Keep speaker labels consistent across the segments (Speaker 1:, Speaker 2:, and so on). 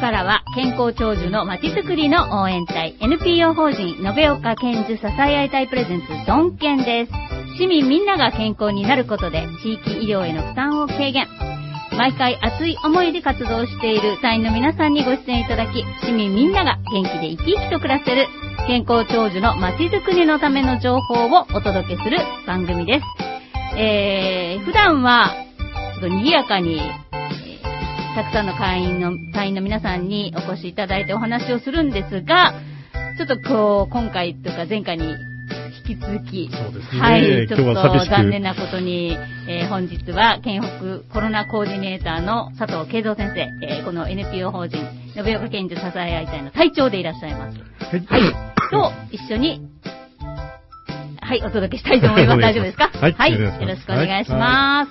Speaker 1: からは健康長寿のまちづくりの応援隊 NPO 法人延岡健寿支え合い隊プレゼンツドンケンです。市民みんなが健康になることで地域医療への負担を軽減。毎回熱い思いで活動している隊員の皆さんにご出演いただき、市民みんなが元気で生き生きと暮らせる健康長寿のまちづくりのための情報をお届けする番組です。普段はちょっと賑やかに、たくさんの隊員の皆さんにお越しいただいてお話をするんですが、ちょっと今回というか前回に引き続き、
Speaker 2: そうですね、
Speaker 1: はい、ちょっと
Speaker 2: 寂しく
Speaker 1: 残念なことに、本日は県北コロナコーディネーターの佐藤慶三先生、この NPO 法人延岡健寿支え合い隊の隊長でいらっしゃいます。はい、と一緒にお届けしたいと思います。大丈夫ですか？
Speaker 2: はい、
Speaker 1: よろしくお願いします。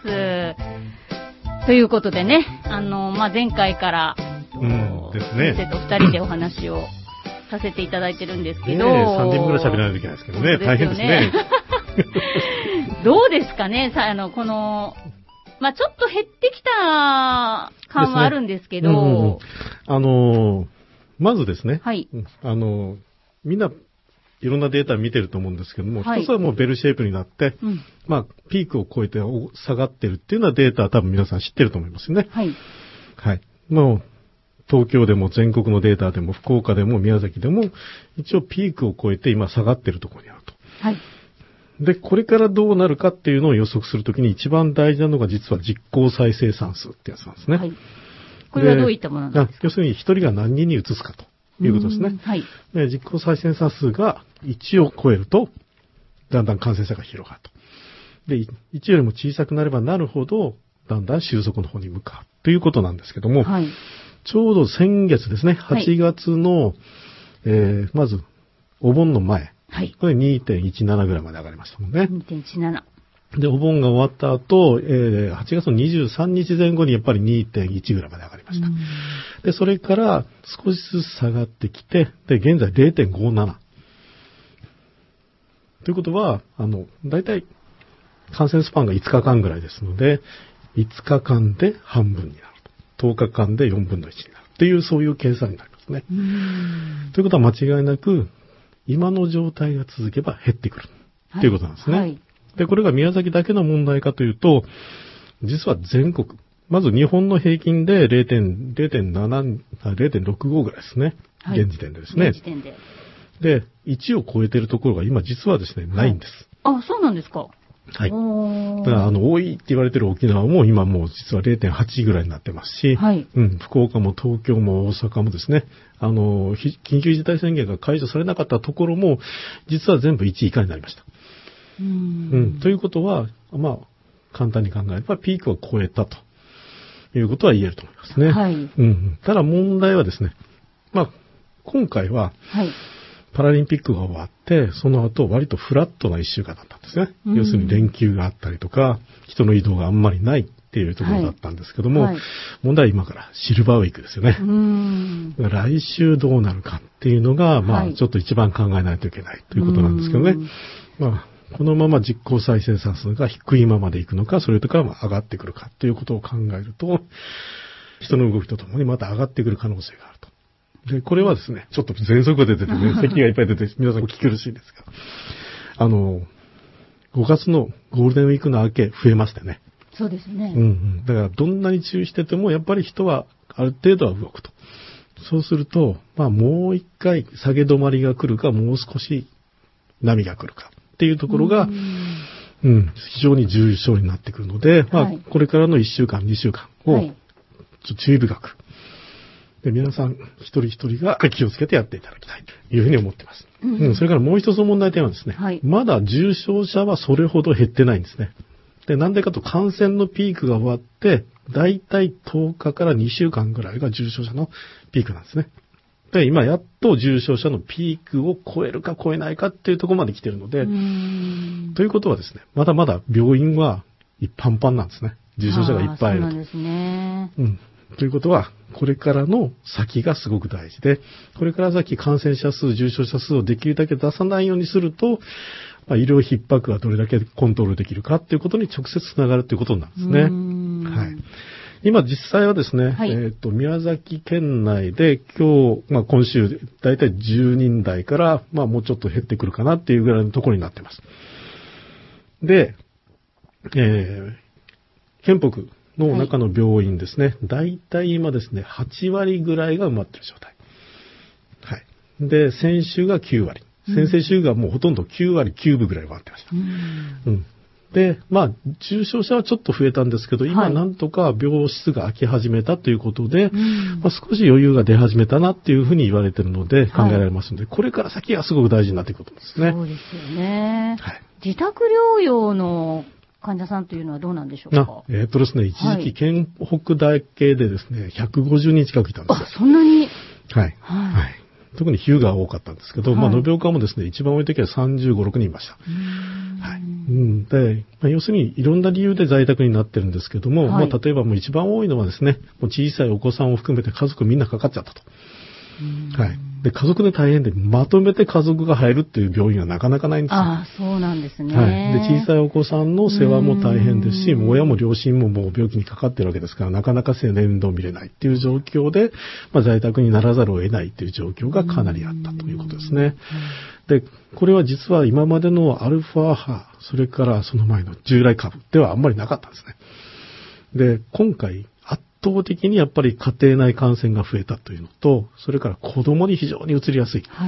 Speaker 1: ということでね、前回から、
Speaker 2: ですね、
Speaker 1: 先生と2人でお話をさせていただいてるんですけど、
Speaker 2: 3人ぐらい喋らないといけないですけどね、大変ですね。
Speaker 1: どうですかね、この、ちょっと減ってきた感はあるんですけど、
Speaker 2: まずですね、
Speaker 1: はい、
Speaker 2: みんないろんなデータ見てると思うんですけども、
Speaker 1: はい、
Speaker 2: 一つはもうベルシェイプになって、ピークを超えて下がってるっていうようなデータは多分皆さん知ってると思いますよね。
Speaker 1: はい。
Speaker 2: はい。もう、東京でも全国のデータでも福岡でも宮崎でも、一応ピークを超えて今下がってるところにあると。
Speaker 1: はい。
Speaker 2: で、これからどうなるかっていうのを予測するときに一番大事なのが実は実効再生産数ってやつなんですね。
Speaker 1: はい。これはどういったものなんですか？
Speaker 2: 要するに一人が何人に移すかということですね。
Speaker 1: はい。
Speaker 2: で、実効再生産数が1を超えると、だんだん感染者が広がると。で、1よりも小さくなればなるほど、だんだん収束の方に向かうということなんですけども、
Speaker 1: はい、
Speaker 2: ちょうど先月ですね、8月の、まず、お盆の前。
Speaker 1: はい。
Speaker 2: これ 2.17 ぐらいまで上がりましたもんね。
Speaker 1: 2.17。
Speaker 2: で、お盆が終わった後、8月の23日前後にやっぱり 2.1 ぐらいまで上がりました。で、それから少しずつ下がってきて、で、現在 0.57。ということは、だいたい感染スパンが5日間ぐらいですので、5日間で半分になると。10日間で4分の1になる。っていう、そういう計算になりますね。ということは間違いなく、今の状態が続けば減ってくる。ということなんですね。はい。で、これが宮崎だけの問題かというと、実は全国、まず日本の平均で 0.65 ぐらいですね。はい、現時点でですね。
Speaker 1: 現時点で。
Speaker 2: で、1を超えているところが今実はですね、ないんです。
Speaker 1: あ、そうなんですか。
Speaker 2: はい。だから多いって言われてる沖縄も今もう実は 0.8 ぐらいになってますし、はい、福岡も東京も大阪もですね、緊急事態宣言が解除されなかったところも、実は全部1以下になりました。ということは、簡単に考えればピークを超えたということは言えると思いますね。はい。ただ問題はですね、今回は、はい、パラリンピックが終わって、その後割とフラットな1週間だったんですね。要するに連休があったりとか、人の移動があんまりないっていうところだったんですけども、はい、問題は今からシルバーウィークですよね。来週どうなるかっていうのが、ちょっと一番考えないといけないということなんですけどね。このまま実効再生産数が低いままでいくのか、それとか上がってくるかということを考えると、人の動きとともにまた上がってくる可能性があると。で、これはですね、ちょっと喘息が出ててね、咳がいっぱい出て、皆さんお聞き苦しいですが、5月のゴールデンウィークの明け増えましたよね。
Speaker 1: そうですね。
Speaker 2: だからどんなに注意してても、やっぱり人はある程度は動くと。そうすると、もう一回下げ止まりが来るか、もう少し波が来るか。っていうところが、非常に重要になってくるので、これからの1週間、2週間を、注意深く。で、皆さん、一人一人が気をつけてやっていただきたいというふうに思っています。それからもう一つの問題点はですね、まだ重症者はそれほど減ってないんですね。で、なんでかと感染のピークが終わって、だいたい10日から2週間ぐらいが重症者のピークなんですね。で、今やっと重症者のピークを超えるか超えないかっていうところまで来てるので、ということはですね、まだまだ病院はパンパンなんですね。重症者がいっぱいいると。
Speaker 1: そうなんですね。
Speaker 2: ということは、これからの先がすごく大事で、これから先感染者数、重症者数をできるだけ出さないようにすると、医療逼迫がどれだけコントロールできるかっていうことに直接つながるということなんですね。はい。 今実際はですね、
Speaker 1: はい、
Speaker 2: 宮崎県内で今週、だいたい10人台から、もうちょっと減ってくるかなっていうぐらいのところになっています。で、県北の中の病院ですね、だいたい今ですね、8割ぐらいが埋まっている状態。はい。で、先週が9割。先々週がもうほとんど9割9分ぐらい埋まってました。で、重症者はちょっと増えたんですけど、今なんとか病室が空き始めたということで、少し余裕が出始めたなっていうふうに言われているので考えられますので、これから先がすごく大事になっていくことですね。
Speaker 1: そうですよね。はい、自宅療養の患者さんというのはどうなんでしょうか。
Speaker 2: ですね、一時期県北だけでですね、150人近くいたんですよ。
Speaker 1: そんなに。
Speaker 2: はい。はい。特に日向が多かったんですけど、延岡もですね、一番多い時は35、6人いました。はい。で、要するにいろんな理由で在宅になってるんですけども、例えばもう一番多いのはですね、もう小さいお子さんを含めて家族みんなかかっちゃったと。はい。で、家族で大変で、まとめて家族が入るっていう病院はなかなかないんですよ。
Speaker 1: ああ、そうなんですね。
Speaker 2: はい。で、小さいお子さんの世話も大変ですし、親も両親ももう病気にかかってるわけですから、なかなか面倒見れないっていう状況で、在宅にならざるを得ないっていう状況がかなりあったということですね。で、これは実は今までのアルファ波、それからその前の従来株ではあんまりなかったんですね。で、今回、圧倒的にやっぱり家庭内感染が増えたというのと、それから子供に非常に移りやすい。はい。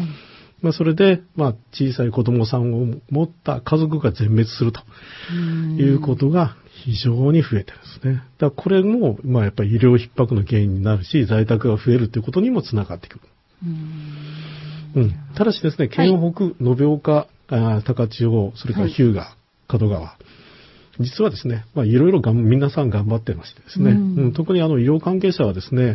Speaker 2: それで、小さい子供さんを持った家族が全滅するということが非常に増えてるんですね。だからこれも、やっぱり医療逼迫の原因になるし、在宅が増えるということにもつながってくる。ただしですね、県北、延岡、高千穂、それから日向、門川。実はですね、いろいろ皆さん頑張ってましてですね、特に医療関係者はですね、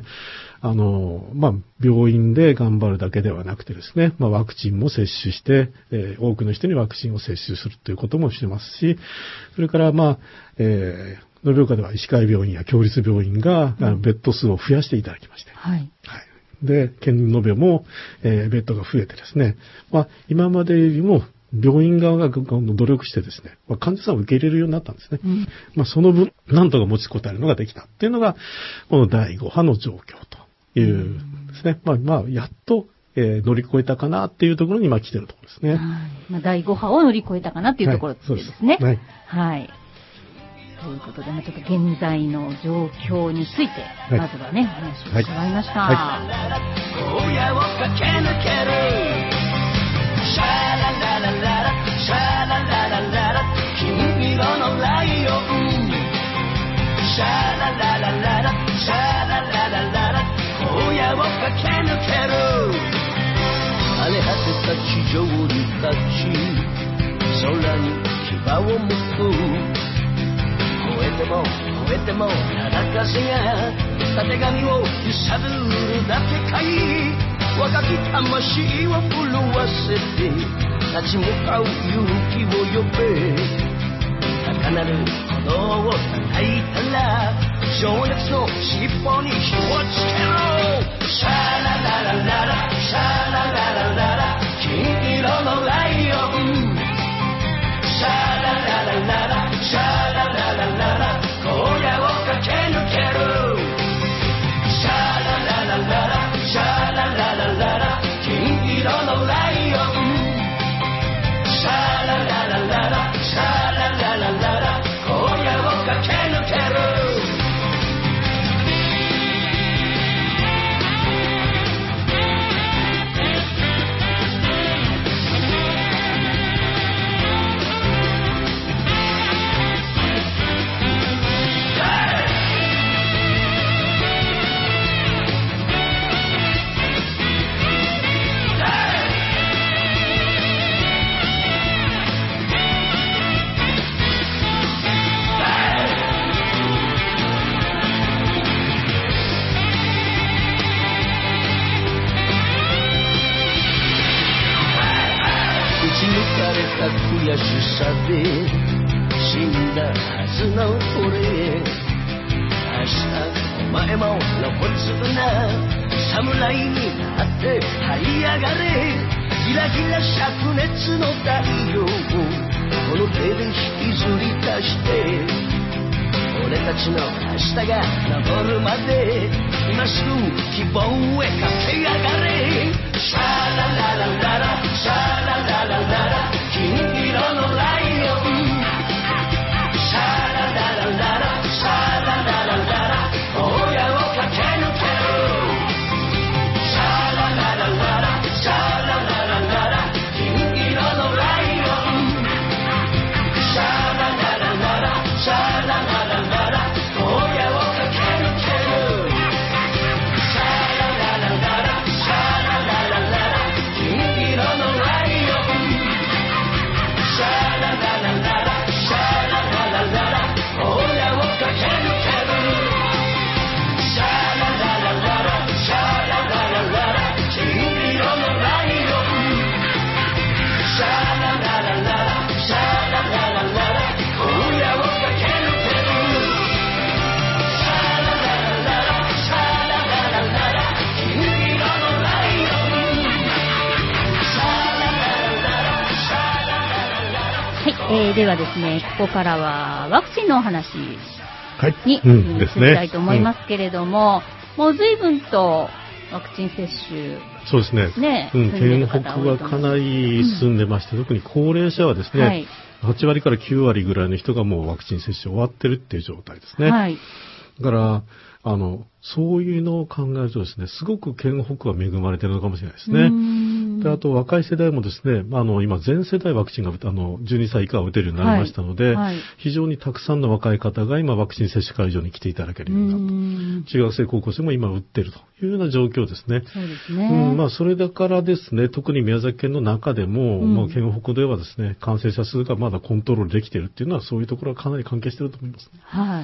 Speaker 2: 病院で頑張るだけではなくてですね、ワクチンも接種して、多くの人にワクチンを接種するということもしてますし、それから、延岡では医師会病院や共立病院が、ベッド数を増やしていただきまして、はい。で、県延べも、ベッドが増えてですね、今までよりも、病院側が努力してですね、患者さんを受け入れるようになったんですね。その分、なんとか持ちこたえるのができたっていうのが、この第5波の状況というですね。やっと、乗り越えたかなっていうところに来てるところですね。
Speaker 1: 第5波を乗り越えたかなっていうところですね。はい。はい。ということで、ちょっと現在の状況について、まずはね、お話を伺いました。荒野を駆け抜けるシャラララララシャラララララ金色のライオンシャラララララシャラララララ荒野を駆け抜ける荒れ果てた地上に立ち空に牙をむく越えてもただ風がたてがみを揺さぶるだけかい若き魂を震わせて立ち向かう勇気を呼べ高鳴る鼓動を叩いたら情熱の尻尾に火をつけろシャラララララシャラララララ金色のライオンシャラララララシャラララララ荒野を駆け抜けるシャラララララシャラララララ金色のライオンシャラララララシャラララララ荒野を駆け抜ける悔しさで死んだはずの俺明日お前も露骨な侍になって這い上がれギラギラ灼熱の太陽をこの手で引きずり出して俺た
Speaker 3: たちの明日が昇るまで今すぐ希望へ駆け上がれシャラララララシャラララララ金色のライオンシャラララララシャラララララ荒野を駆け抜けるシャラララララシャラララララ金色のライオンシャラララララシャラララララ荒野を駆け抜けるシャラララララシャラララララ金色のライオンシャラララララシャラララララ荒野を駆け抜けるシャラララララシャラララララ金色のライオンシャラララララシャラララララ荒野を駆け抜けるシャラララララシャラララララ金色のライオンシャラララララシャラララララ
Speaker 1: はい、ではですね、ここからはワクチンのお話
Speaker 2: はい。
Speaker 1: に移りたいと思いますけれども、もう随分とワクチン接種、
Speaker 2: そうですね。
Speaker 1: ね、
Speaker 2: 県北はかなり進んでまして、特に高齢者はですね、
Speaker 1: はい、
Speaker 2: 8割から9割ぐらいの人がもうワクチン接種終わってるっていう状態ですね。
Speaker 1: はい。
Speaker 2: だから、そういうのを考えるとですね、すごく県北は恵まれてるのかもしれないですね。で、あと若い世代もですね、今全世代ワクチンが、12歳以下は打てるようになりましたので、
Speaker 1: はいはい、
Speaker 2: 非常にたくさんの若い方が今ワクチン接種会場に来ていただけるようになった。中学生、高校生も今打ってるというような状況ですね。
Speaker 1: そうですね。
Speaker 2: それだからですね、特に宮崎県の中でも、県北ではですね、感染者数がまだコントロールできているっていうのは、そういうところはかなり関係していると思いますね。
Speaker 1: はい。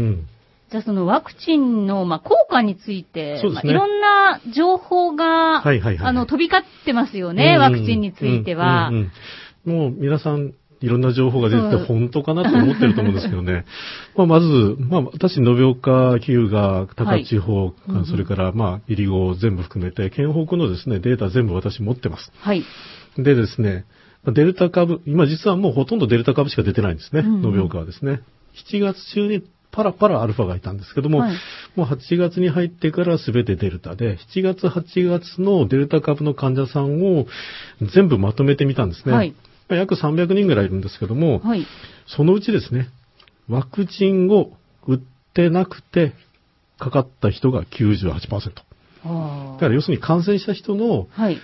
Speaker 2: うん。
Speaker 1: じゃあそのワクチンの効果について、
Speaker 2: そうですね、
Speaker 1: いろんな情報が、飛び交ってますよね、ワクチンについては。
Speaker 2: もう皆さんいろんな情報が出てて本当かなと思ってると思うんですけどね。まず、私、延岡、日向、高千穂、それから、入り子全部含めて、県北のですね、データ全部私持ってます。
Speaker 1: はい。
Speaker 2: でですね、デルタ株、今実はもうほとんどデルタ株しか出てないんですね、延岡はですね。7月中にパラパラアルファがいたんですけども、もう8月に入ってから全てデルタで、7月、8月のデルタ株の患者さんを全部まとめてみたんですね。はい、約300人ぐらいいるんですけども、そのうちですね、ワクチンを打ってなくてかかった人が 98%。だから要するに感染した人の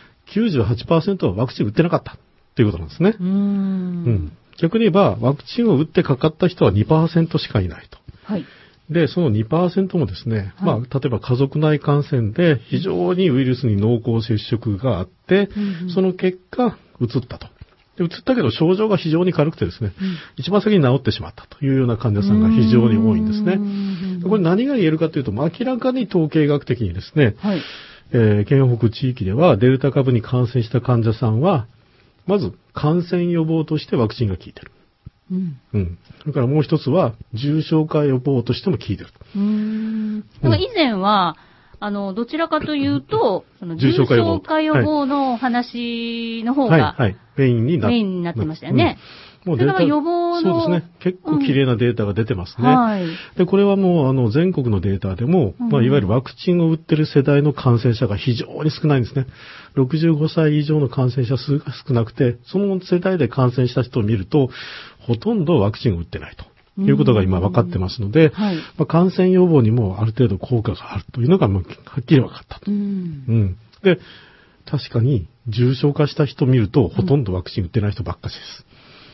Speaker 2: 98% はワクチン打ってなかったということなんですね。逆に言えば、ワクチンを打ってかかった人は 2% しかいないと。はい、で、その 2% もですね、例えば家族内感染で非常にウイルスに濃厚接触があって、その結果、うつったと。で、うつったけど症状が非常に軽くてですね、一番先に治ってしまったというような患者さんが非常に多いんですね。これ何が言えるかというと、明らかに統計学的にですね、県北地域ではデルタ株に感染した患者さんは、まず感染予防としてワクチンが効いてる。それからもう一つは重症化予防としても効いてる。
Speaker 1: だから以前はどちらかというと、その重症化予防の話の方が
Speaker 2: メインに
Speaker 1: なってましたよね。
Speaker 2: もうデータ、
Speaker 1: 予防の
Speaker 2: そうですね。結構綺麗なデータが出てますね。で、これはもう全国のデータでも、いわゆるワクチンを打ってる世代の感染者が非常に少ないんですね。65歳以上の感染者数が少なくて、その世代で感染した人を見ると、ほとんどワクチンを打ってないということが今分かってますので、感染予防にもある程度効果があるというのがはっきり分かったと。で、確かに重症化した人を見ると、ほとんどワクチン打ってない人ばっかしです。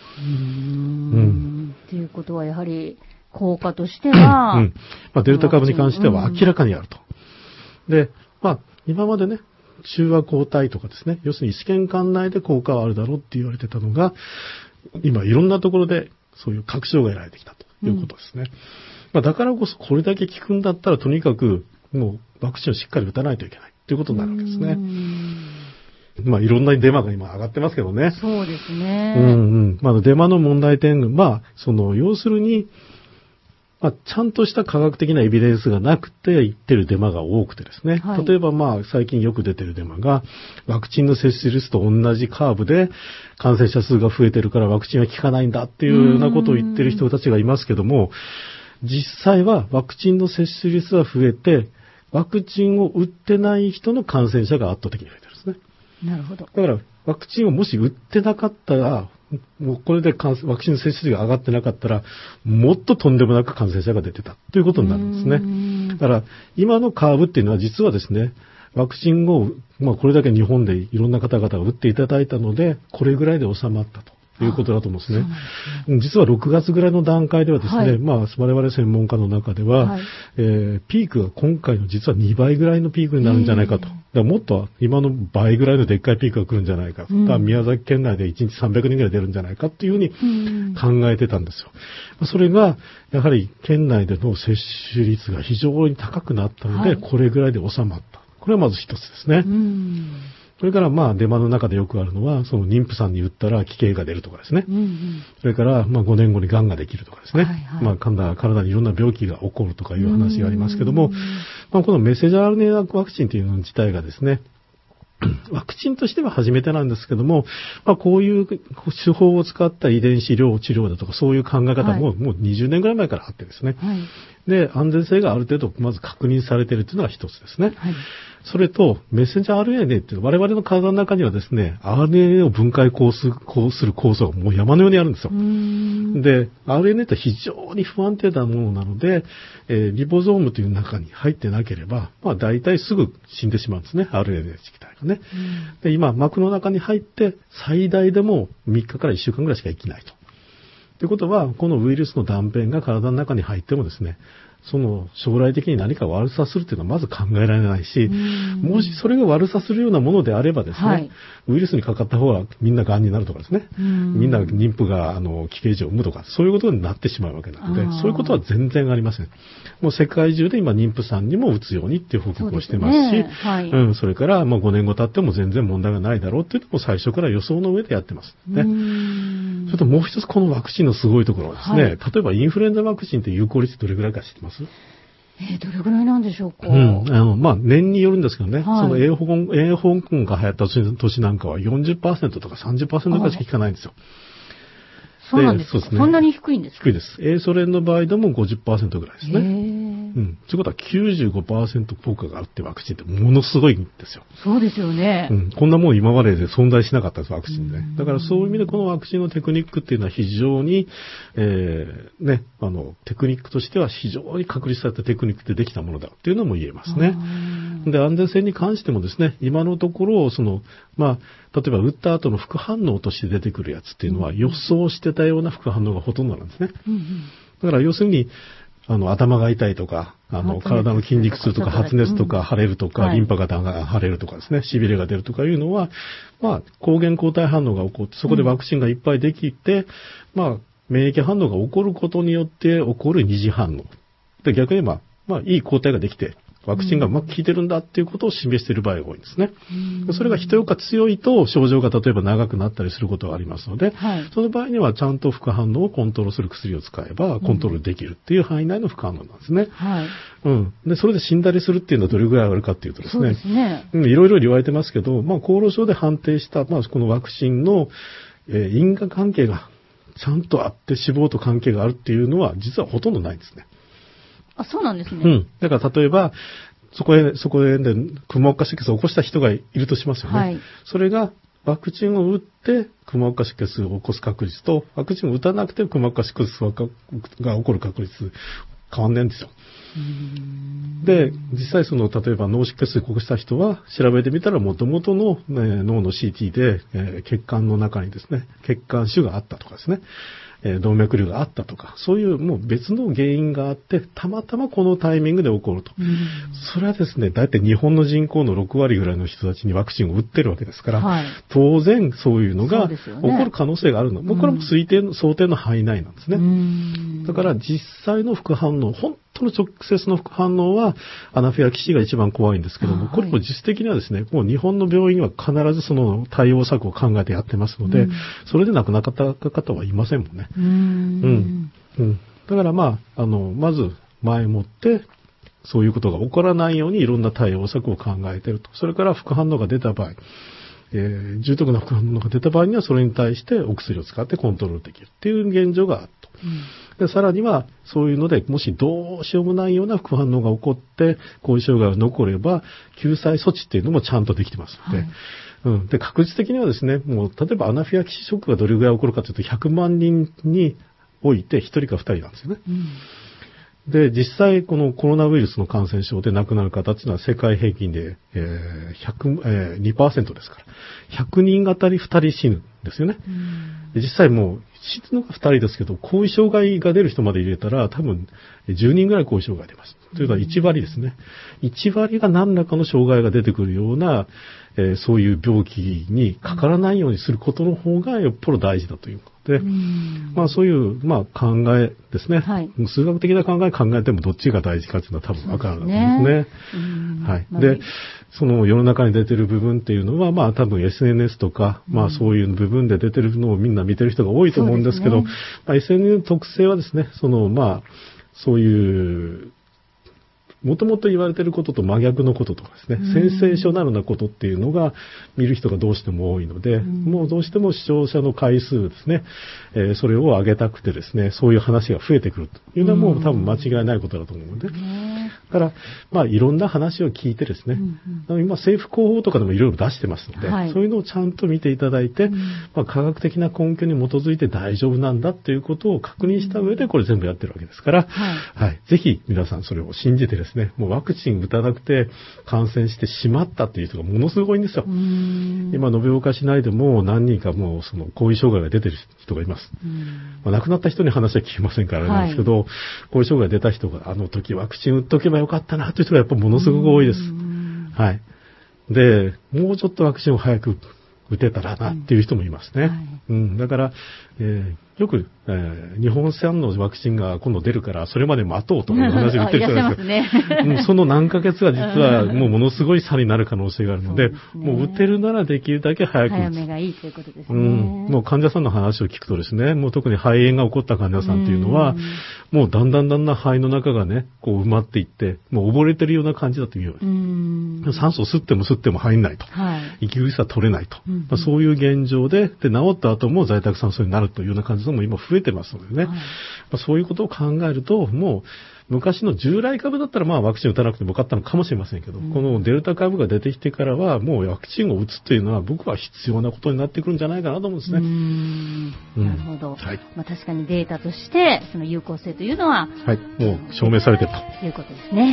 Speaker 1: ということはやはり効果としては、
Speaker 2: デルタ株に関しては明らかにあると。で、今までね、中和抗体とかですね、要するに試験管内で効果はあるだろうって言われてたのが、今いろんなところでそういう確証が得られてきたということですね。だからこそこれだけ効くんだったらとにかくもうワクチンをしっかり打たないといけないということになるわけですね。いろんなデマが今上がってますけどね。
Speaker 1: そうですね。
Speaker 2: デマの問題点が、要するに、ちゃんとした科学的なエビデンスがなくて言ってるデマが多くてですね。例えば最近よく出てるデマが、ワクチンの接種率と同じカーブで感染者数が増えてるからワクチンは効かないんだっていうようなことを言ってる人たちがいますけども、 実際はワクチンの接種率は増えて、ワクチンを打ってない人の感染者が圧倒的に増えてるんですね。
Speaker 1: なるほど。
Speaker 2: だから、ワクチンをもし打ってなかったら、もうこれでワクチンの接種率が上がってなかったら、もっととんでもなく感染者が出てたということになるんですね。だから、今のカーブっていうのは実はですね、ワクチンを、これだけ日本でいろんな方々が打っていただいたので、これぐらいで収まったと。いうことだと思うんですね。実は6月ぐらいの段階ではですね、我々専門家の中では、ピークが今回の実は2倍ぐらいのピークになるんじゃないかと。だからもっと今の倍ぐらいのでっかいピークが来るんじゃないか。だから宮崎県内で1日300人ぐらい出るんじゃないかっていうふうに考えてたんですよ。それが、やはり県内での接種率が非常に高くなったので、これぐらいで収まった。これはまず一つですね。それからデマの中でよくあるのは、その妊婦さんに打ったら奇形が出るとかですね。それから5年後に癌ができるとかですね。体にいろんな病気が起こるとかいう話がありますけども、このメッセージ RNA ワクチンというの自体がですね、ワクチンとしては初めてなんですけども、こういう手法を使った遺伝子療治療だとかそういう考え方ももう20年ぐらい前からあってですね。で、安全性がある程度まず確認されているというのが一つですね。それと、メッセンジャー RNA って我々の体の中にはですね、RNA を分解こうする酵素がもう山のようにあるんですよ。で、RNA って非常に不安定なものなので、リボゾームという中に入ってなければ、大体すぐ死んでしまうんですね、RNA 自体がね。で、今、膜の中に入って、最大でも3日から1週間ぐらいしか生きないと。ということは、このウイルスの断片が体の中に入ってもですね、その将来的に何か悪さするというのはまず考えられないし、もしそれが悪さするようなものであればですね、ウイルスにかかった方はみんな癌になるとかですね、みんな妊婦が奇形児を産むとか、そういうことになってしまうわけなので、そういうことは全然ありません。もう世界中で今妊婦さんにも打つようにっていう報告をしてますし、それから5年後経っても全然問題がないだろうっていうのも最初から予想の上でやってますね。それともう一つこのワクチンのすごいところはですね、例えばインフルエンザワクチンって有効率どれぐらいか知ってます？
Speaker 1: どれぐらいなんでしょうか。
Speaker 2: 年によるんですけどね、そのA香港が流行った年なんかは 40% とか 30% ぐらいしか効かないんですよ。
Speaker 1: そうなんですか。そんなに低いんですか？
Speaker 2: 低いです。Aソ連の場合でも 50% ぐらいですね。ということは 95% 効果があるってワクチンってものすごいんですよ。
Speaker 1: そうですよね。
Speaker 2: こんなもん今までで存在しなかったです、ワクチンで。だからそういう意味でこのワクチンのテクニックっていうのは非常に、テクニックとしては非常に確立されたテクニックでできたものだっていうのも言えますね。で、安全性に関してもですね、今のところ、例えば打った後の副反応として出てくるやつっていうのは予想してたような副反応がほとんどなんですね。だから要するに、頭が痛いとか、体の筋肉痛とか発熱とか腫れるとか、リンパが腫れるとかですね、痺れが出るとかいうのは、抗原抗体反応が起こって、そこでワクチンがいっぱいできて、免疫反応が起こることによって起こる二次反応。で、逆にいい抗体ができて、ワクチンがうまく効いてるんだっていうことを示している場合が多いんですね。それが人より強いと症状が例えば長くなったりすることがありますので、その場合にはちゃんと副反応をコントロールする薬を使えばコントロールできるっていう範囲内の副反応なんですね。で、それで死んだりするっていうのはどれぐらいあるかっていうとですね、いろいろ言われてますけど、厚労省で判定した、このワクチンの、因果関係がちゃんとあって死亡と関係があるっていうのは実はほとんどないんですね。
Speaker 1: そうなんですね。
Speaker 2: だから例えば、そこでくも膜下出血を起こした人がいるとしますよね。それがワクチンを打ってくも膜下出血を起こす確率と、ワクチンを打たなくてくも膜下出血が起こる確率変わんないんですよ。で、実際例えば脳出血を起こした人は調べてみたら元々の、脳の CT で、血管の中にですね、血管腫があったとかですね、動脈瘤があったとか、そういうもう別の原因があって、たまたまこのタイミングで起こると。それはですね、だいたい日本の人口の6割ぐらいの人たちにワクチンを打ってるわけですから、当然そういうのが起こる可能性があるの。もうこれも想定の範囲内なんですね。だから実際の副反応、本当の直接の副反応はアナフィラキシーが一番怖いんですけども、これも実質的にはですね、もう日本の病院は必ずその対応策を考えてやってますので、それで亡くなった方はいませんもんね。だからまず前もってそういうことが起こらないようにいろんな対応策を考えていると。それから副反応が出た場合、重篤な副反応が出た場合にはそれに対してお薬を使ってコントロールできるっていう現状があると。 でさらには、そういうので、もしどうしようもないような副反応が起こって、後遺症が残れば、救済措置っていうのもちゃんとできてますので、で、確実的にはですね、もう、例えばアナフィラキシーショックがどれぐらい起こるかというと、100万人において1人か2人なんですよね。で、実際、このコロナウイルスの感染症で亡くなる方っていうのは世界平均で、2% ですから、100人あたり2人死ぬんですよね。で実際もう、死ぬのが2人ですけど、後遺障害が出る人まで入れたら、多分、10人ぐらい後遺障害出ます。というのは1割ですね。1割が何らかの障害が出てくるような、そういう病気にかからないようにすることの方がよっぽど大事だということで、まあそういう、まあ考えですね。はい、数学的な考えてもどっちが大事かというのは多分わからないですね。はい。で、その世の中に出てる部分っていうのは、まあ多分 SNS とか、まあそういう部分で出てるのをみんな見てる人が多いと思うんですけど、まあ、SNS の特性はですね、まあ、そういう、もともと言われていることと真逆のこととかですね、センセーショナルなことっていうのが見る人がどうしても多いので、もうどうしても視聴者の回数ですね、それを上げたくてですね、そういう話が増えてくるというのはもう多分間違いないことだと思うので、だから、まあいろんな話を聞いてですね、今政府広報とかでもいろいろ出してますので、そういうのをちゃんと見ていただいて、まあ、科学的な根拠に基づいて大丈夫なんだということを確認した上でこれ全部やってるわけですから、はい、ぜひ皆さんそれを信じてですね、もうワクチン打たなくて感染してしまったっていう人がものすごいんですよ。今、延岡市内でも何人かもうその後遺障害が出てる人がいます。まあ、亡くなった人に話は聞きませんからあれなんですけど、後遺障害出た人があの時ワクチン打っとけばよかったなという人がやっぱものすごく多いです。はい。で、もうちょっとワクチンを早く打てたらなっていう人もいますね。だから、よく、日本産のワクチンが今度出るからそれまで待とうとかいう話を言ってる人なんですけど、その何ヶ月が実はもうものすごい差になる可能性があるので、もう打てるならできるだけ早く打つ。
Speaker 1: 早めがいいということですね。
Speaker 2: もう患者さんの話を聞くとですね、もう特に肺炎が起こった患者さんっていうのは、もうだんだん肺の中がね、こう埋まっていって、もう溺れてるような感じだというように。酸素を吸っても入んないと。息苦しさ取れないと。そういう現状で、治った後も在宅酸素になるというような感じも今増えてますのでね。そういうことを考えると、もう昔の従来株だったらまあワクチン打たなくてもよかったのかもしれませんけど、このデルタ株が出てきてからはもうワクチンを打つというのは僕は必要なことになってくるんじゃないかなと思うんですね。
Speaker 1: なるほど。まあ、確かにデータとしてその有効性というのは、
Speaker 2: もう証明されている
Speaker 1: ということですね。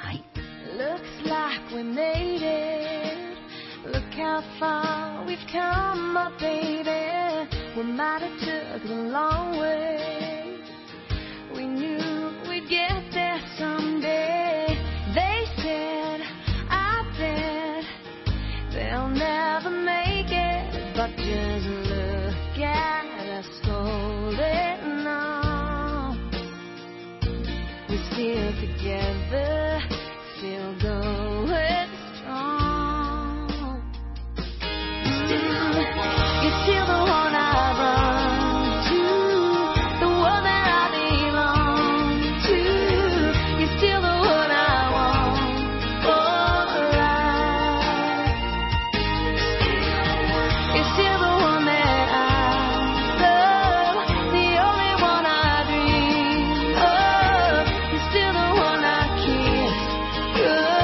Speaker 3: Look how far we've come, my baby. We might have took the long way. We knew we'd get there someday. They said, I bet they'll never make it, but just look at us holding on. We're still together, still going strong.You're still the one I run to, the one that I belong to. You're still the one I want for life. You're still the one that I love, the only one I dream of. You're still the one I kiss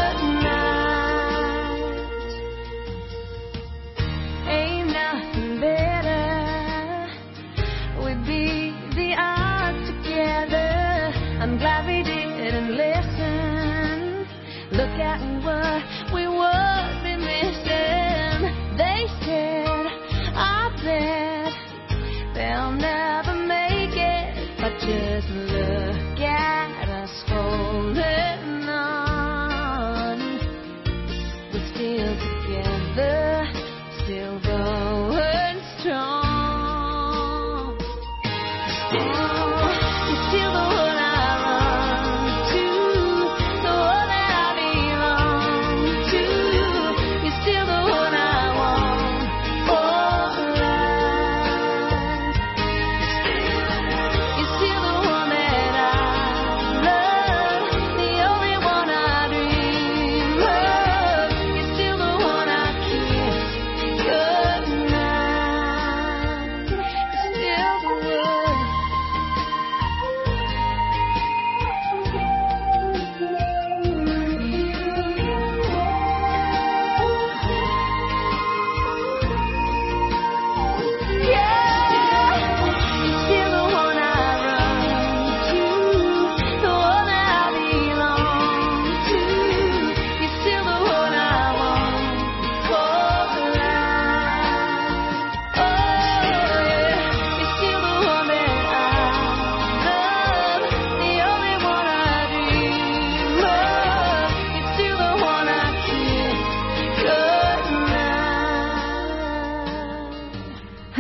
Speaker 3: goodnight.Ain't nothing better. We'd be the odds together. I'm glad we didn't listen. Look at what we would be missing. They said, I bet they'll never make it, but just look at us holding on. We're still together.Still going strong. You're still the one I run to, the one that I belong to.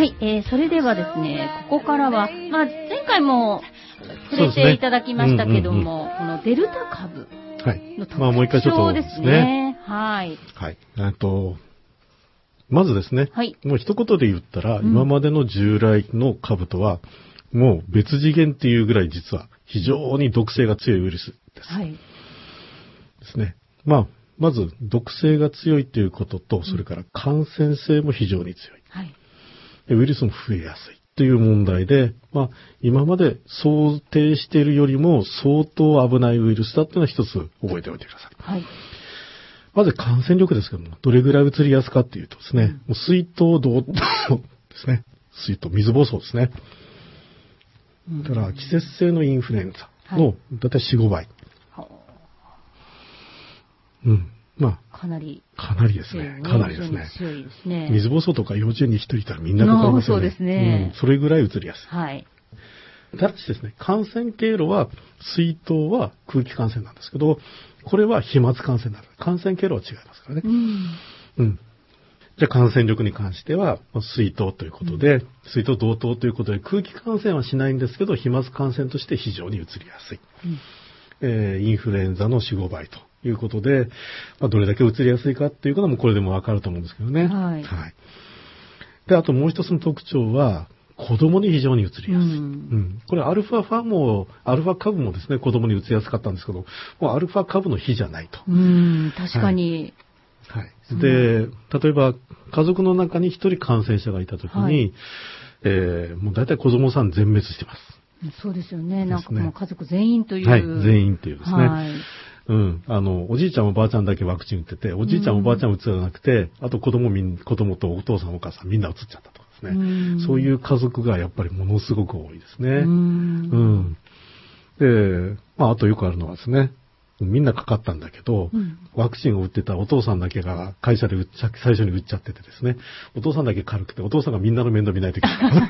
Speaker 1: はい、それではですね、ここからは、前回も触れていただきましたけども、このデルタ株の特徴ですね。はい。
Speaker 2: はい。まずですね、はい、もう一言で言ったら、今までの従来の株とは、もう別次元っていうぐらい実は非常に毒性が強いウイルスです。はい。ですね。まず毒性が強いということと、それから感染性も非常に強い。はい。ウイルスも増えやすいという問題で、今まで想定しているよりも相当危ないウイルスだっていうのは一つ覚えておいてください。はい。まず感染力ですけども、どれぐらい移りやすかっていうとですね、もう水痘ですね。水痘、水疱瘡ですね。だから季節性のインフルエンザのだいたい4、5倍。かなりですね。かなりですね。
Speaker 1: 強いですね。
Speaker 2: 水疱瘡とか幼稚園に一人いたらみんなかかりますよね。
Speaker 1: そうですね。
Speaker 2: それぐらい移りやすい。
Speaker 1: はい。
Speaker 2: ただしですね、感染経路は、水痘は空気感染なんですけど、これは飛沫感染になる。感染経路は違いますからね。じゃあ感染力に関しては、水痘ということで、水痘同等ということで、空気感染はしないんですけど、飛沫感染として非常に移りやすい。インフルエンザの4、5倍ということで、どれだけ移りやすいかっていうこともこれでもわかると思うんですけどね。はい。はい。で、あともう一つの特徴は、子供に非常に移りやすい。これアルファ株もですね、子供に移りやすかったんですけど、もうアルファ株の比じゃないと。
Speaker 1: 確かに。
Speaker 2: はい。で、例えば家族の中に一人感染者がいたときに、もう大体子供さん全滅してます。
Speaker 1: そうですよね。なんかもう家族全員という。
Speaker 2: はい、全員というですね。はい。おじいちゃんおばあちゃんだけワクチン打ってて、おじいちゃんおばあちゃん打つじゃなくて、あと子供とお父さんお母さんみんな打っちゃったとかですね。そういう家族がやっぱりものすごく多いですね。で、あとよくあるのはですね、みんなかかったんだけど、ワクチンを打ってたお父さんだけが会社で最初に打っちゃっててですね、お父さんだけ軽くて、お父さんがみんなの面倒見ないといけない。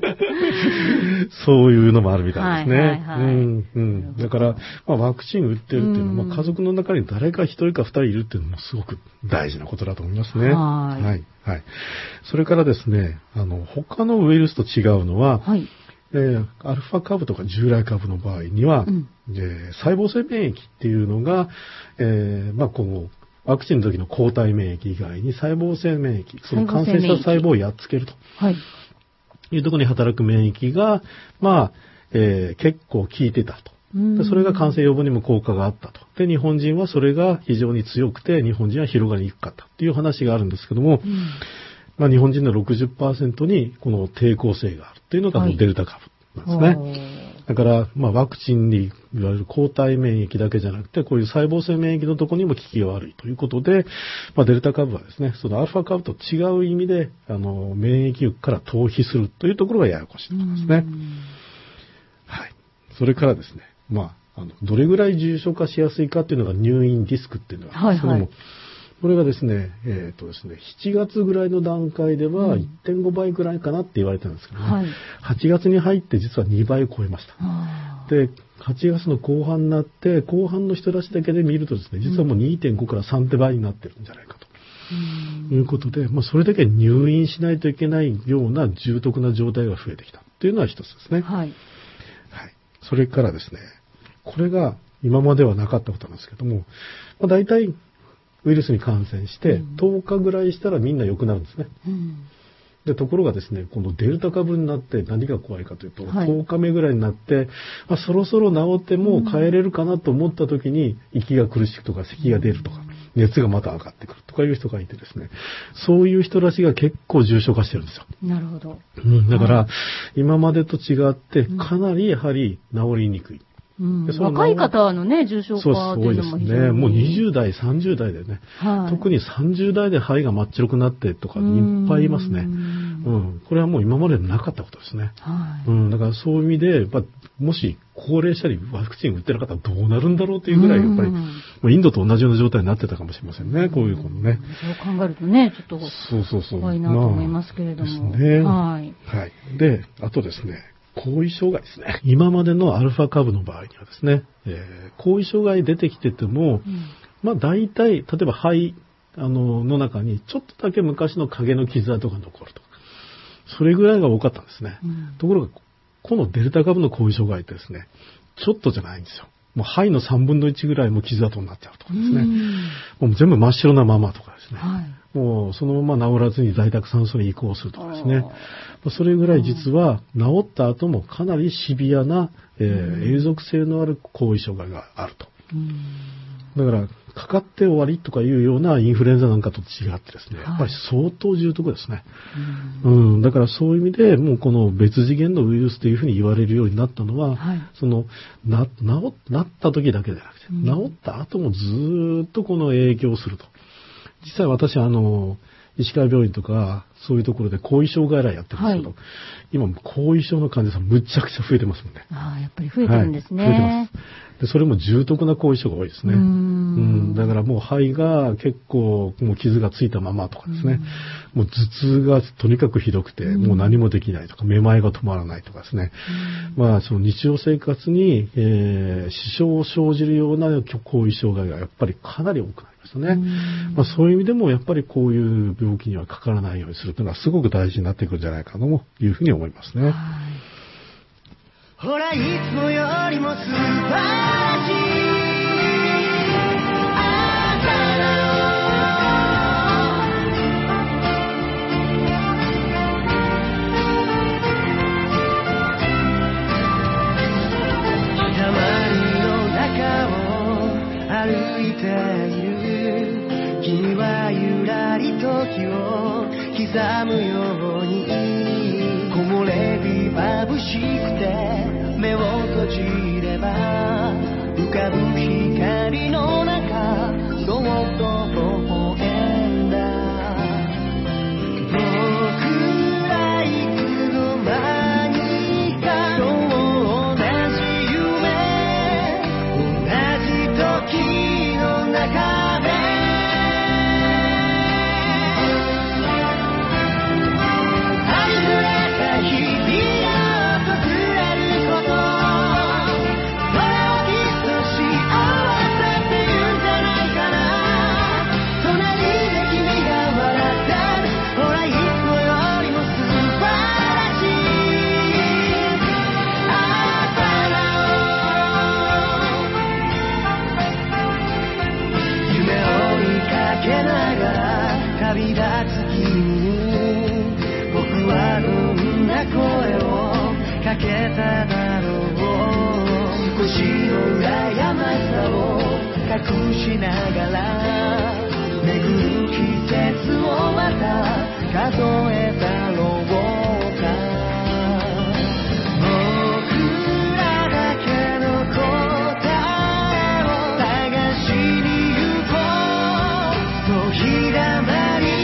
Speaker 2: そういうのもあるみたいですね。だから、ワクチン打ってるっていうのは、家族の中に誰か一人か二人いるっていうのもすごく大事なことだと思いますね。はい。それからですね、他のウイルスと違うのは、アルファ株とか従来株の場合には、細胞性免疫っていうのが、このワクチンの時の抗体免疫以外に細胞性免疫、その感染した細胞をやっつけるというところに働く免疫が、結構効いてたと。それが感染予防にも効果があったと。で、日本人はそれが非常に強くて、日本人は広がりにくかったっていう話があるんですけども、日本人の 60% にこの抵抗性があるっていうのがデルタ株なんですね。だから、ワクチンにいわゆる抗体免疫だけじゃなくて、こういう細胞性免疫のところにも効きが悪いということで、デルタ株はですね、そのアルファ株と違う意味で、免疫力から逃避するというところがややこしいところですね。はい。それからですね、どれぐらい重症化しやすいかっていうのが入院リスクっていうのがあるんですけども、これがですね、7月ぐらいの段階では 1.5 倍ぐらいかなって言われてるんですけどね、8月に入って実は2倍を超えました。で、8月の後半になって、後半の人たちだけで見るとですね、実はもう 2.5 から3倍になってるんじゃないかと。いうことで、それだけ入院しないといけないような重篤な状態が増えてきたっていうのは一つですね。はい。それからですね、これが今まではなかったことなんですけども、大体、ウイルスに感染して10日ぐらいしたらみんな良くなるんですね。で、ところがですね、このデルタ株になって何が怖いかというと、10日目ぐらいになって、そろそろ治っても帰れるかなと思った時に、息が苦しくとか咳が出るとか、熱がまた上がってくるとかいう人がいてですね、そういう人たちが結構重症化してるんですよ。
Speaker 1: なるほど。
Speaker 2: だから、今までと違って、かなりやはり治りにくい。
Speaker 1: 若い方のね、重症化というのも非常に。そうですね。もう
Speaker 2: 20代、30代でね。特に30代で肺が真っ白くなってとかいっぱいいますね。これはもう今までなかったことですね。だからそういう意味で、もし高齢者にワクチン打ってなかったらどうなるんだろうというぐらい、やっぱり、インドと同じような状態になってたかもしれませんね。こういうことね。
Speaker 1: そう考えるとね、ちょっと怖いなと思いますけれども。ですね。はい。
Speaker 2: で、あとですね、後遺症がですね、今までのアルファ株の場合にはですね、後遺症が出てきてても、大体、例えば肺の中にちょっとだけ昔の影の傷跡が残るとか、 それぐらいが多かったんですね。ところが、このデルタ株の後遺障害ってですね、ちょっとじゃないんですよ。もう肺の3分の1ぐらいも傷跡になっちゃうとかですね。もう全部真っ白なままとかですね。もうそのまま治らずに在宅酸素に移行するとかですね。それぐらい実は治った後もかなりシビアな、永続性のある後遺障害があると。だから、かかって終わりとかいうようなインフルエンザなんかと違ってですね、やっぱり相当重篤ですね。だからそういう意味で、もうこの別次元のウイルスというふうに言われるようになったのは、その、なった時だけでなくて、治った後もずーっとこの影響すると。実際私、医師会病院とか、そういうところで後遺症外来やってるんですけど、今、後遺症の患者さんむちゃくちゃ増えてますもんね。
Speaker 1: やっぱり増えてるんですね。
Speaker 2: 増えてます。で、それも重篤な後遺症が多いですね。だからもう肺が結構もう傷がついたままとかですね。もう頭痛がとにかくひどくて、もう何もできないとか、めまいが止まらないとかですね。その日常生活に、支障を生じるような後遺障害がやっぱりかなり多くなりましたね。そういう意味でもやっぱりこういう病気にはかからないようにするというのはすごく大事になってくるんじゃないかというふうに思いますね。
Speaker 3: ほらいつもよりも素晴らしいあなただよたまりの中を歩いている君はゆらり時を刻むように木漏れ日眩しくて目を閉じれば浮かぶ光の中そっと微笑んだ僕らいつの間にか同じ夢同じ時の中でありふれた日々旅立つ君僕はどんな声をかけただろう少しの羨ましさを隠しながら巡る季節をまた数えたろうか僕らだけの答えを探しに行こう時だま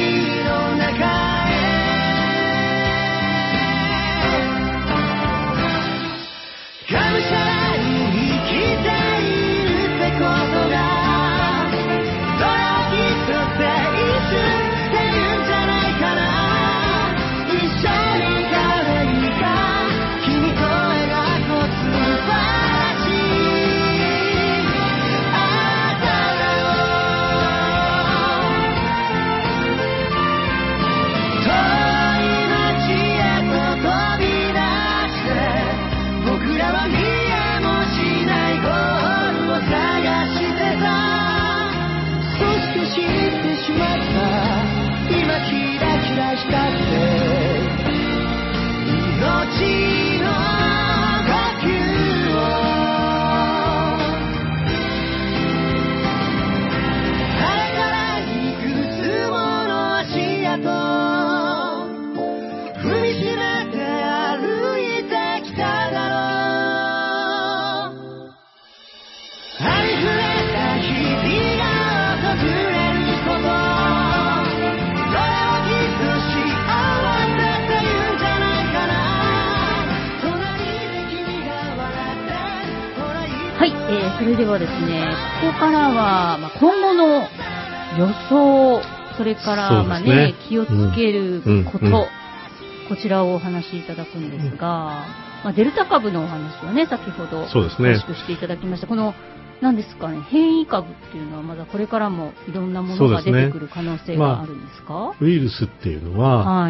Speaker 1: それではですね、ここからは、今後の予想、それから、気をつけること、こちらをお話しいただくんですが、デルタ株のお話をね、先ほど詳しくしていただきました。この、何ですかね、変異株っていうのはまだこれからもいろんなものが出てくる可能性があるんですか？
Speaker 2: ウイルスっていうのは、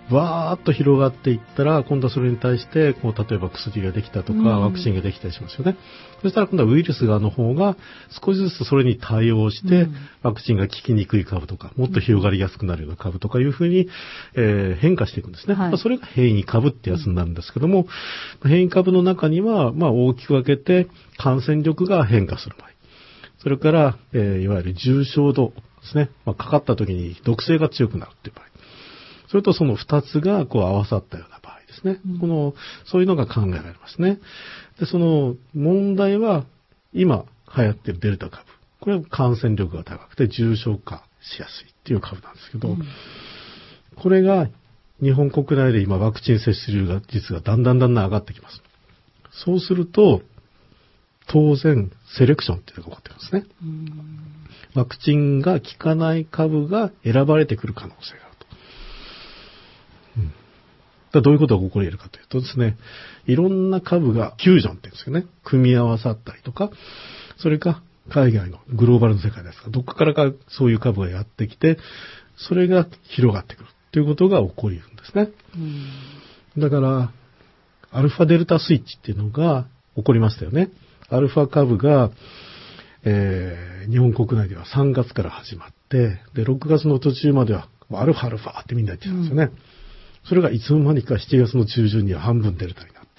Speaker 2: わーっと広がっていったら、今度はそれに対して、こう、例えば薬ができたとか、ワクチンができたりしますよね。そしたら今度はウイルス側の方が少しずつそれに対応して、ワクチンが効きにくい株とか、もっと広がりやすくなるような株とかいうふうに、変化していくんですね。はい、それが変異株ってやつになるんですけども、変異株の中には、大きく分けて感染力が変化する場合。それから、いわゆる重症度ですね。かかった時に毒性が強くなるっていう場合。それとその二つがこう合わさったような場合ですね。そういうのが考えられますね。で、その問題は今流行っているデルタ株。これは感染力が高くて重症化しやすいっていう株なんですけど、これが日本国内で今ワクチン接種率がだんだん上がってきます。そうすると、当然セレクションっていうのが起こってくるんですね。ワクチンが効かない株が選ばれてくる可能性があると。どういうことが起こり得るかというとですね、いろんな株がフュージョンって言うんですよね。組み合わさったりとか、それか海外のグローバルの世界ですが、どっかからかそういう株がやってきて、それが広がってくるということが起こり得るんですね。だから、アルファデルタスイッチっていうのが起こりましたよね。アルファ株が、日本国内では3月から始まって、で、6月の途中まではアルファってみんな言ってたんですよね。それがいつの間にか7月の中旬には半分デルタになって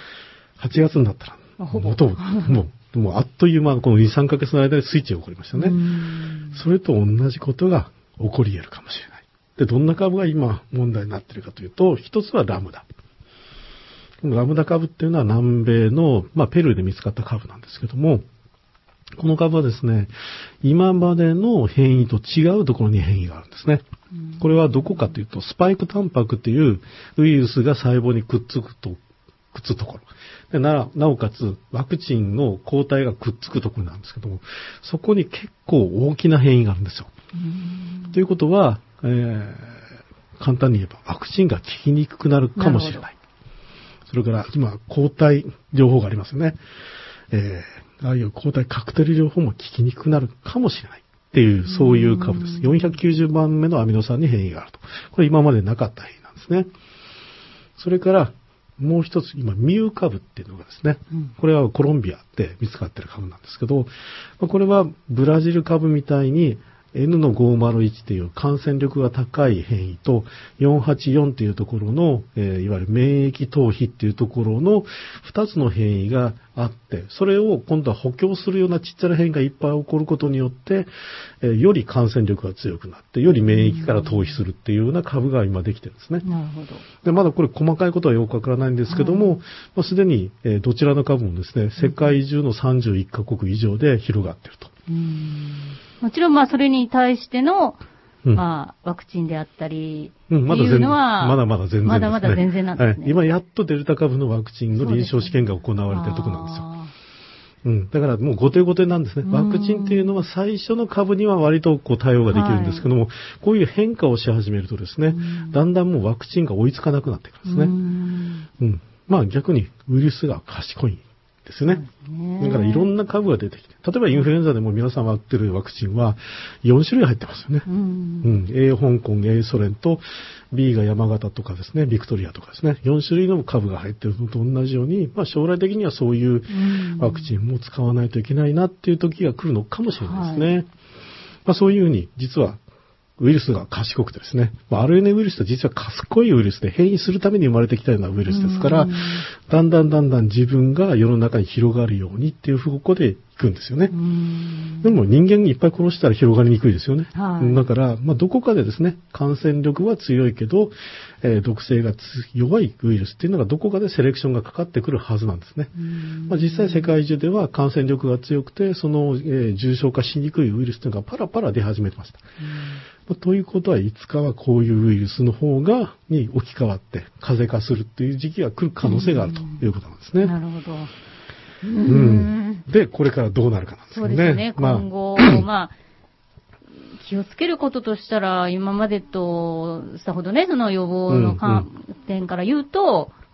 Speaker 2: 、8月になったら、もうあっという間、この2、3ヶ月の間でスイッチが起こりましたね。それと同じことが起こり得るかもしれない。で、どんな株が今問題になっているかというと、一つはラムダ。ラムダ株っていうのは南米の、ペルーで見つかった株なんですけども、この株はですね、今までの変異と違うところに変異があるんですね。これはどこかというと、スパイクタンパクというウイルスが細胞にくっつくところ。でなおかつ、ワクチンの抗体がくっつくところなんですけども、そこに結構大きな変異があるんですよ。ということは、簡単に言えばワクチンが効きにくくなるかもしれない。それから今、抗体療法がありますよね。ああいう抗体カクテル療法も効きにくくなるかもしれないっていう、そういう株です。490番目のアミノ酸に変異があると。これ今までなかった変異なんですね。それから、もう一つ、今、ミュー株っていうのがですね、これはコロンビアで見つかっている株なんですけど、これはブラジル株みたいに、N の501という感染力が高い変異と484というところの、いわゆる免疫逃避っていうところの2つの変異があって、それを今度は補強するようなちっちゃな変異がいっぱい起こることによって、より感染力が強くなって、より免疫から逃避するっていうような株が今できてるんですね。
Speaker 1: なるほど。
Speaker 2: で、まだこれ細かいことはよくわからないんですけども、すでに、どちらの株もですね、世界中の31カ国以上で広がっていると。
Speaker 1: もちろん、それに対しての、ワクチンであったり、まだ全然ですね。まだまだ全然なんですね。
Speaker 2: 今やっとデルタ株のワクチンの臨床試験が行われているところなんですよ。だからもう後手後手なんですね。ワクチンっていうのは最初の株には割と対応ができるんですけども、こういう変化をし始めるとですね、だんだんもうワクチンが追いつかなくなってくるんですね。逆にウイルスが賢い。ですね。だからいろんな株が出てきて、例えばインフルエンザでも皆さんが打ってるワクチンは4種類入ってますよね。A 香港、A ソ連と B が山形とかですね、ビクトリアとかですね、4種類の株が入ってるのと同じように、将来的にはそういうワクチンも使わないといけないなっていう時が来るのかもしれないですね。そういうふうに実はウイルスが賢くてですね、RNA ウイルスって実は賢いウイルスで変異するために生まれてきたようなウイルスですから、だんだん自分が世の中に広がるようにっていう方向でいくんですよね。でも人間にいっぱい殺したら広がりにくいですよね。だから、どこかでですね、感染力は強いけど、毒性が弱いウイルスっていうのがどこかでセレクションがかかってくるはずなんですね。実際世界中では感染力が強くて、その、重症化しにくいウイルスというのがパラパラ出始めてました。ということはいつかはこういうウイルスの方に置き換わって風邪化するっていう時期が来る可能性があるということなんですね。
Speaker 1: なるほど。
Speaker 2: で、これからどうなるかなんですよね。
Speaker 1: そうですね。今後、気をつけることとしたら、今までとさほどね、その予防の点から言うと、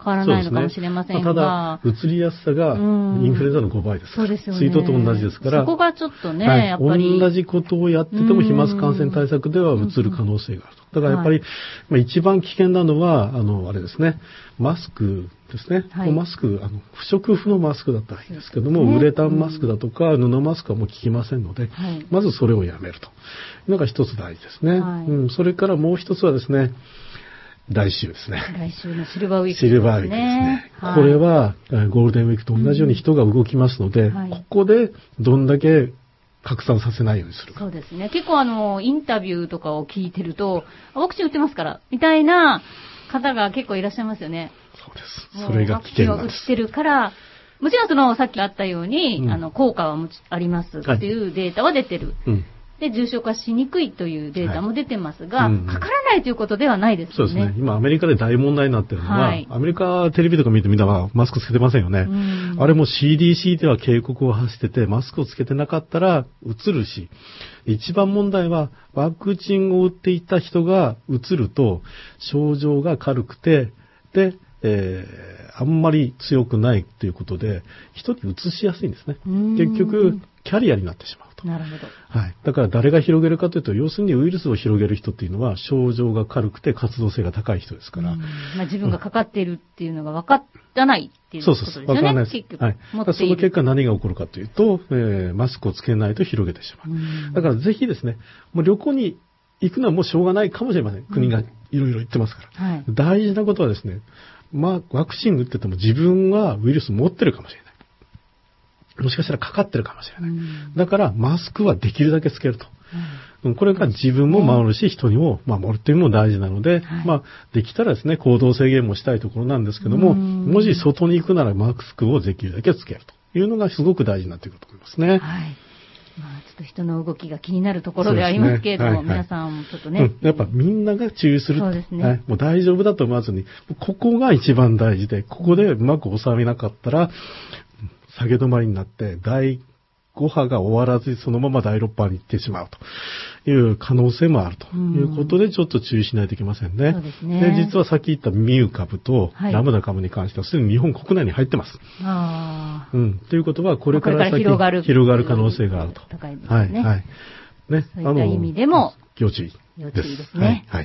Speaker 1: 変わらないのかもしれませんが。
Speaker 2: ただ、移りやすさがインフルエンザの5倍です。
Speaker 1: そうですよね。
Speaker 2: 水痘と同じですから。
Speaker 1: そこがちょっとね、やっぱり。
Speaker 2: 同じことをやってても飛沫感染対策では移る可能性があると。だからやっぱり、一番危険なのは、あれですね、マスクですね。マスク、不織布のマスクだったらいいんですけども、ウレタンマスクだとか布マスクはもう効きませんので、まずそれをやめるというのが一つ大事ですね。それからもう一つはですね、来週ですね。
Speaker 1: 来週のシルバーウィークですね。
Speaker 2: シルバーウィークですね。これはゴールデンウィークと同じように人が動きますので、ここでどんだけ拡散させないようにするか。
Speaker 1: そうですね。結構インタビューとかを聞いてると、ワクチン打ってますから、みたいな方が結構いらっしゃいますよね。
Speaker 2: そうです。それが危険なんです。
Speaker 1: ワクチンを打ってるから、もちろんさっきあったように、効果はありますっていうデータは出てる。で、重症化しにくいというデータも出てますが、かからないということではないですよね。
Speaker 2: そうですね。今アメリカで大問題になっているのは、アメリカテレビとか見てみんなはマスクつけてませんよね。あれも CDC では警告を発してて、マスクをつけてなかったらうつるし、一番問題はワクチンを打っていた人がうつると症状が軽くて、で、あんまり強くないということで、人に移しやすいんですね。結局、キャリアになってしまうと。
Speaker 1: なるほど。
Speaker 2: はい。だから誰が広げるかというと、要するにウイルスを広げる人っていうのは、症状が軽くて活動性が高い人ですから。
Speaker 1: 自分がかかっているっていうのが分からないっていうことですよね。
Speaker 2: 分からないです。結局。はい。その結果何が起こるかというと、マスクをつけないと広げてしまう。だからぜひですね、もう旅行に行くのはもうしょうがないかもしれません。国がいろいろ言ってますから。大事なことはですね、ワクチン打ってても自分はウイルス持ってるかもしれない。もしかしたらかかってるかもしれない。だからマスクはできるだけつけると。これが自分も守るし、人にも守るというのも大事なので、できたらですね、行動制限もしたいところなんですけども、もし外に行くならマスクをできるだけつけるというのがすごく大事になってくると思いますね。
Speaker 1: ちょっと人の動きが気になるところでありますけれども、皆さんもちょっとね。
Speaker 2: やっぱみんなが注意する。
Speaker 1: そうですね。
Speaker 2: もう大丈夫だと思わずに、ここが一番大事で、ここでうまく収めなかったら、下げ止まりになって、第5波が終わらずにそのまま第6波に行ってしまうという可能性もあるということで、ちょっと注意しないといけませんね。
Speaker 1: そうですね。
Speaker 2: で、実はさっき言ったミュー株とラムダ株に関しては、すでに日本国内に入ってます。ということは、これから先広がる可能性があると。
Speaker 1: 高いですね。ね。そういった意味でも、
Speaker 2: 要注意。
Speaker 1: 要注意ですね。
Speaker 2: はい。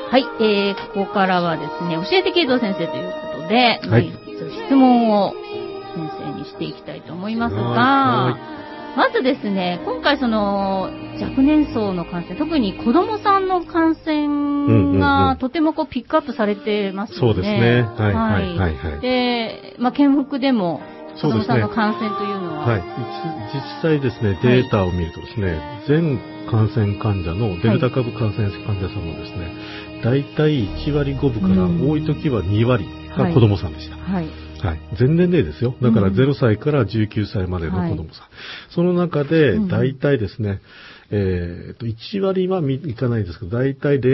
Speaker 1: はい、ここからはですね、教えて慶三先生ということで、はい、質問を先生にしていきたいと思いますが、まずですね、今回若年層の感染、特に子供さんの感染がとてもピックアップされてますよね。
Speaker 2: そうですね。はいはいはい、はい。
Speaker 1: で、県北でも子供さんの感染というのは、はい、
Speaker 2: 実際ですね、データを見るとですね、全感染患者のデルタ株感染患者さんのですね、だいたい1割5分から多い時は2割が子供さんでした。はい。はい。全年齢ですよ。だから0歳から19歳までの子供さん。はい、その中で、だいたいですね、1割はいかないですけど、だいたい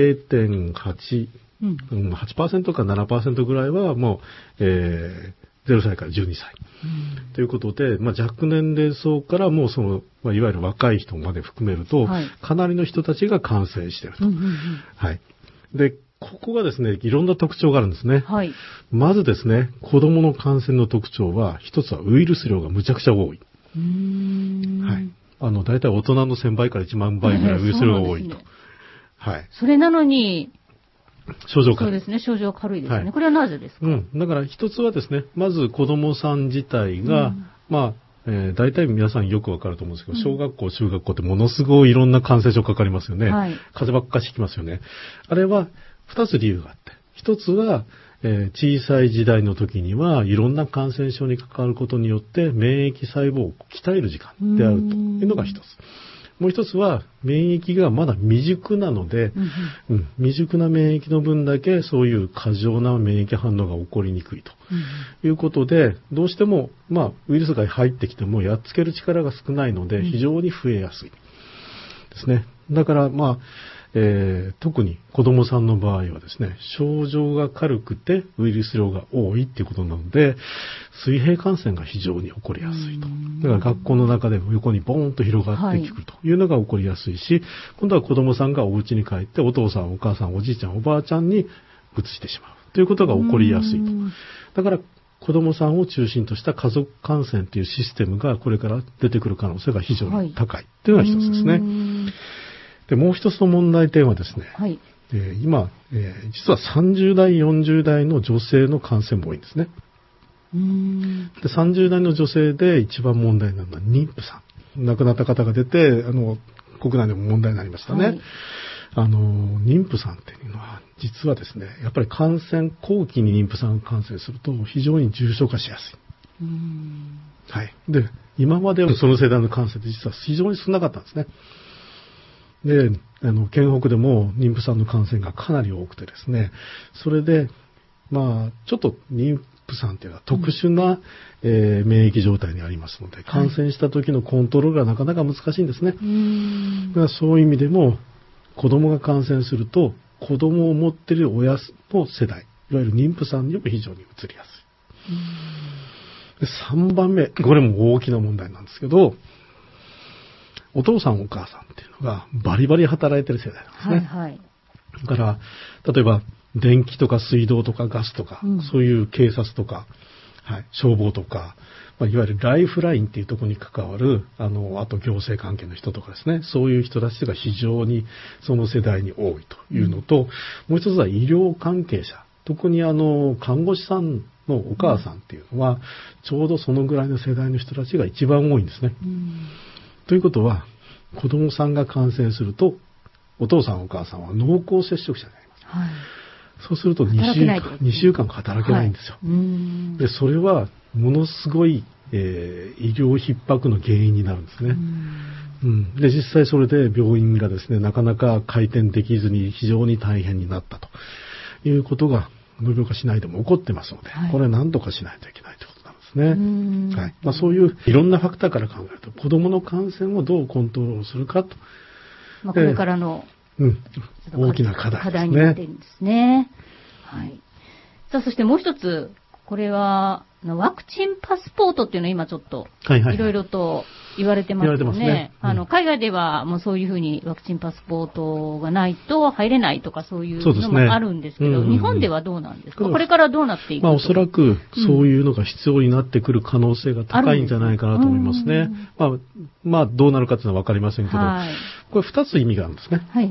Speaker 2: 0.8%、8% か 7% ぐらいはもう、0歳から12歳。ということで、若年齢層からもういわゆる若い人まで含めると、はい、かなりの人たちが感染していると。はい。で、ここがですね、いろんな特徴があるんですね。はい。まずですね、子供の感染の特徴は、一つはウイルス量がむちゃくちゃ多い。はい。だいたい大人の1000倍から1万倍ぐらいウイルス量が多いと。はい。
Speaker 1: それなのに、
Speaker 2: 症状軽い。
Speaker 1: そうですね、症状軽いですね。はい、これはなぜですか？
Speaker 2: だから一つはですね、まず子供さん自体が、大体皆さんよくわかると思うんですけど、小学校、中学校ってものすごいいろんな感染症かかりますよね。はい、風邪ばっかしきますよね。あれは二つ理由があって、一つは、小さい時代の時にはいろんな感染症に関わることによって免疫細胞を鍛える時間であるというのが一つ。もう一つは免疫がまだ未熟なので、未熟な免疫の分だけそういう過剰な免疫反応が起こりにくいということで、どうしてもウイルスが入ってきてもやっつける力が少ないので非常に増えやすいですね。だから特に子供さんの場合はですね、症状が軽くてウイルス量が多いっていうことなので、水平感染が非常に起こりやすいと。だから学校の中でも横にボーンと広がってくるというのが起こりやすいし、今度は子供さんがお家に帰ってお父さん、お母さん、おじいちゃん、おばあちゃんに移してしまうということが起こりやすいと。だから子供さんを中心とした家族感染というシステムがこれから出てくる可能性が非常に高いというのが一つですね。で、もう一つの問題点はですね、はい、今、実は30代、40代の女性の感染も多いんですね。で、30代の女性で一番問題なのは妊婦さん。亡くなった方が出て、国内でも問題になりましたね。はい、妊婦さんっていうのは、実はですね、やっぱり後期に妊婦さんが感染すると非常に重症化しやすい。はい。で、今までその世代の感染って実は非常に少なかったんですね。で、県北でも妊婦さんの感染がかなり多くてですね、それで、ちょっと妊婦さんっていうのは特殊な、免疫状態にありますので、感染した時のコントロールがなかなか難しいんですね。だからそういう意味でも、子供が感染すると、子供を持っている親の世代、いわゆる妊婦さんにも非常に移りやすい。で、3番目、これも大きな問題なんですけど、お父さんお母さんっていうのがバリバリ働いてる世代なんですね。はいはい。だから、例えば電気とか水道とかガスとか、そういう警察とか、はい、消防とか、いわゆるライフラインっていうところに関わる、あと行政関係の人とかですね、そういう人たちが非常にその世代に多いというのと、もう一つは医療関係者。特に看護師さんのお母さんっていうのは、ちょうどそのぐらいの世代の人たちが一番多いんですね。ということは、子供さんが感染すると、お父さんお母さんは濃厚接触者になります。はい、そうすると2週間働けないんですよ。はい、で、それはものすごい、医療逼迫の原因になるんですね。で、実際それで病院がですね、なかなか開店できずに非常に大変になったということが、延岡市内でも起こってますので、これ何とかしないといけないということなんですね。はい。そういういろんなファクターから考えると、子供の感染をどうコントロールするかと。
Speaker 1: これからの、
Speaker 2: 大きな課題ですね。
Speaker 1: 課題になっているんですね。はい。さあ、そしてもう一つ、これは、ワクチンパスポートっていうのは今ちょっと、いろいろと言われてますよね。海外ではもうそういうふうにワクチンパスポートがないと入れないとかそういうのもあるんですけど、日本ではどうなんですか？これからどうなっていくか。
Speaker 2: おそらくそういうのが必要になってくる可能性が高いんじゃないかなと思いますね。どうなるかっていうのはわかりませんけど、これ2つ意味があるんですね。はい。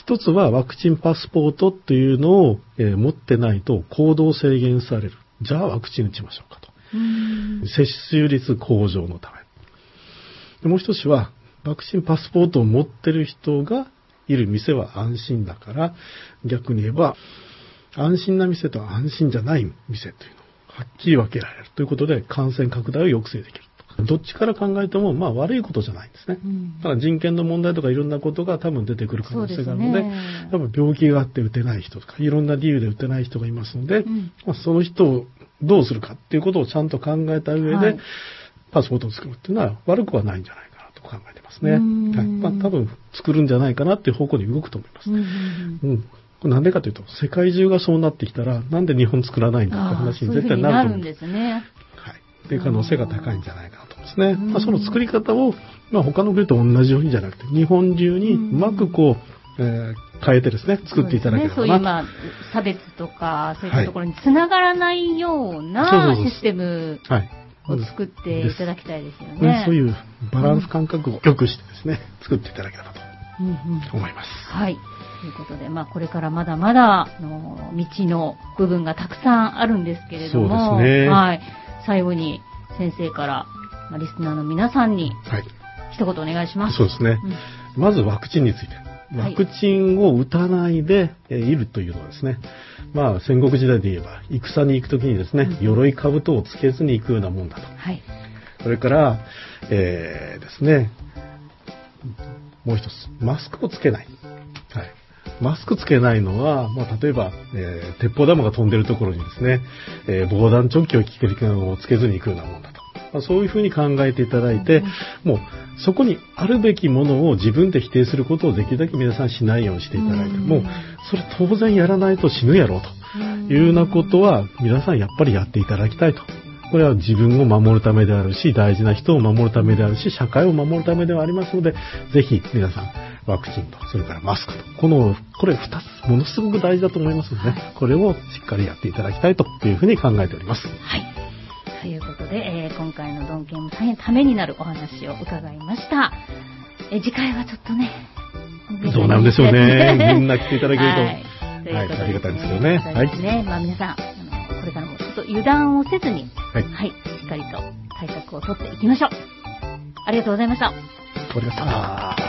Speaker 2: 一つはワクチンパスポートっていうのを、持ってないと行動制限される。じゃあワクチン打ちましょうかと。接種率向上のため。でもう一つは、ワクチンパスポートを持ってる人がいる店は安心だから、逆に言えば、安心な店と安心じゃない店というのをはっきり分けられるということで、感染拡大を抑制できる。どっちから考えても、悪いことじゃないんですね。だから人権の問題とかいろんなことが多分出てくる可能性があるので、多分病気があって打てない人とか、いろんな理由で打てない人がいますので、その人をどうするかっていうことをちゃんと考えた上で、パスポートを作るっていうのは悪くはないんじゃないかなと考えてますね。多分作るんじゃないかなっていう方向に動くと思います。なんでかというと、世界中がそうなってきたら、なんで日本作らないんだって話に絶対なると思うんですね。っていう可能性が高いんじゃないかなと思うんですね。その作り方を、他の国と同じようにじゃなくて、日本中にうまく変えてですね、作っていただければな。
Speaker 1: そういう差別とか、そういったところにつながらないようなシステムを作っていただきたいですよね。
Speaker 2: そういうバランス感覚を良くしてですね、作っていただければと思います。
Speaker 1: はい。ということで、これからまだまだ道の部分がたくさんあるんですけれども、
Speaker 2: そうですね。
Speaker 1: はい。最後に先生から、リスナーの皆さんに一言お願いします。
Speaker 2: そうですね。まずワクチンについて。ワクチンを打たないでいるというのはですね、戦国時代で言えば戦に行くときにですね、鎧兜をつけずに行くようなもんだと。それから、ですね、もう一つ、マスクをつけない。マスクつけないのは、例えば、鉄砲玉が飛んでるところにですね、防弾チョッキをつけずに行くようなもんだと。そういうふうに考えていただいて、もうそこにあるべきものを自分で否定することをできるだけ皆さんしないようにしていただいて、もうそれ当然やらないと死ぬやろうというようなことは皆さんやっぱりやっていただきたいと。これは自分を守るためであるし、大事な人を守るためであるし、社会を守るためではありますので、ぜひ皆さんワクチンと、それからマスクと、これ2つものすごく大事だと思いますので、これをしっかりやっていただきたいというふうに考えております。
Speaker 1: はい。ということで、今回のドンケンも大変ためになるお話を伺いました。次回はちょっとね、
Speaker 2: どうなんでしょうね。みんな来ていただけると、
Speaker 1: あ
Speaker 2: りがたいですけどね。
Speaker 1: そうですね。皆さん、これからもちょっと油断をせずに、しっかりと対策を取っていきましょう。ありがとうございました。
Speaker 2: ありがとうございました。